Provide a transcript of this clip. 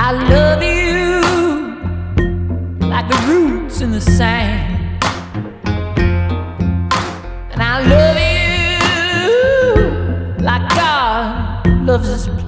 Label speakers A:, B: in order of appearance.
A: I love you like the roots in the sand, and I love you like God loves us